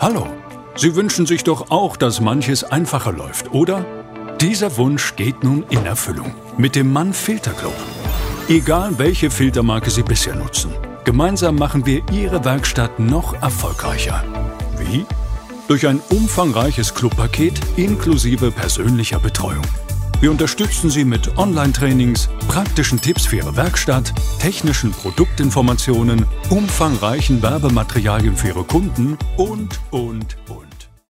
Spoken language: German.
Hallo, Sie wünschen sich doch auch, dass manches einfacher läuft, oder? Dieser Wunsch geht nun in Erfüllung mit dem Mann Filter Club. Egal welche Filtermarke Sie bisher nutzen, gemeinsam machen wir Ihre Werkstatt noch erfolgreicher. Wie? Durch ein umfangreiches Clubpaket inklusive persönlicher Betreuung. Wir unterstützen Sie mit Online-Trainings, praktischen Tipps für Ihre Werkstatt, technischen Produktinformationen, umfangreichen Werbematerialien für Ihre Kunden und.